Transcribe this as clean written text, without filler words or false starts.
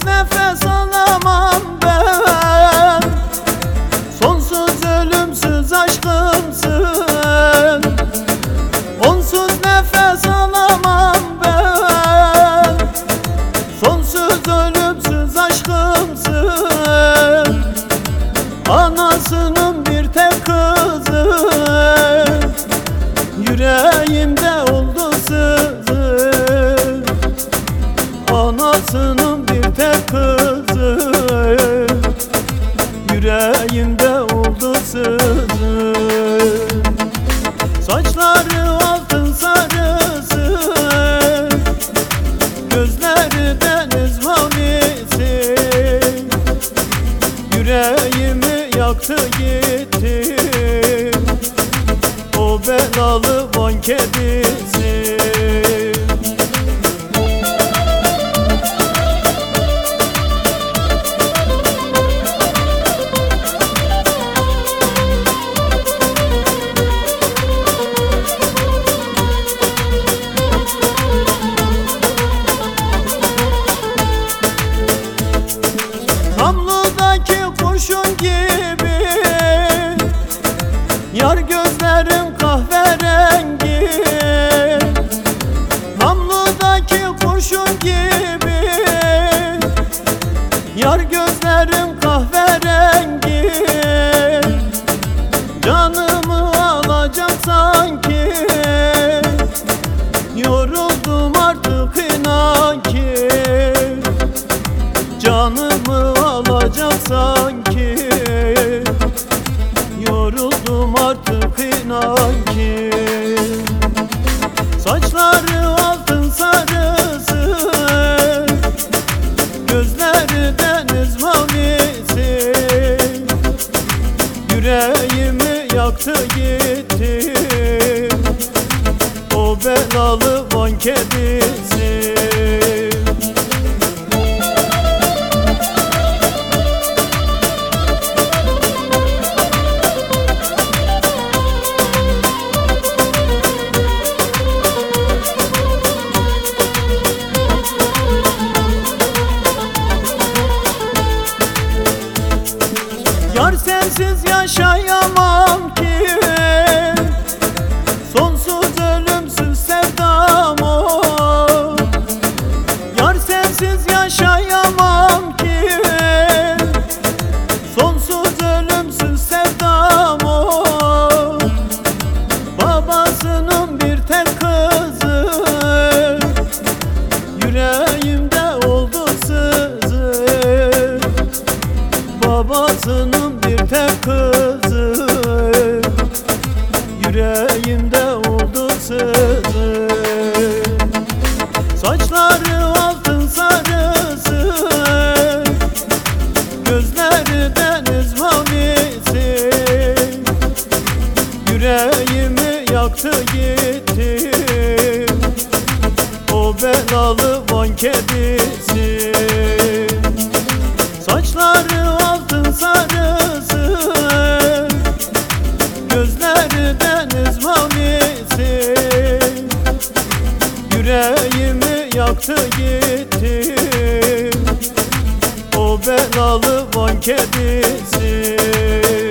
Sonsuz nefes alamam ben, sonsuz ölümsüz aşkımsın. Onsuz nefes alamam ben, sonsuz ölümsüz aşkımsın. Anasının bir tek kızı, yüreğimde oldu sızı. Anasının bir tek kızı, yüreğimde oldu sızı. Saçları altın sarısı, gözleri deniz mavisi. Yüreğimi yaktı gitti o belalı Van kedisi. Namludaki kurşun gibi, yar gözlerim kahverengi. Namludaki kurşun gibi, yar gözlerim kahverengi. Canımı alacak sanki, yoruldum artık inan ki. Canımı alacak sanki, yoruldum artık inan ki. Saçları altın sarısı, gözleri deniz mavisi. Yüreğimi yaktı gitti o belalı Van kedisi. Yar sensiz yaşayamam ki, sonsuz ölümsüz sevdam o. Yar sensiz yaşayamam ki, sonsuz ölümsüz sevdam o. Babasının bir tek kızı, yüreğimde oldu sızı. Babasının bir tek kızı, yüreğimde oldu sızı. Saçları altın sarısı, gözleri deniz mavisi. Yüreğimi yaktı gitti o belalı Van kedisi. Saçları altın sarısı, gözleri deniz mavisi. Yüreğimi yaktı gitti o belalı Van kedisi.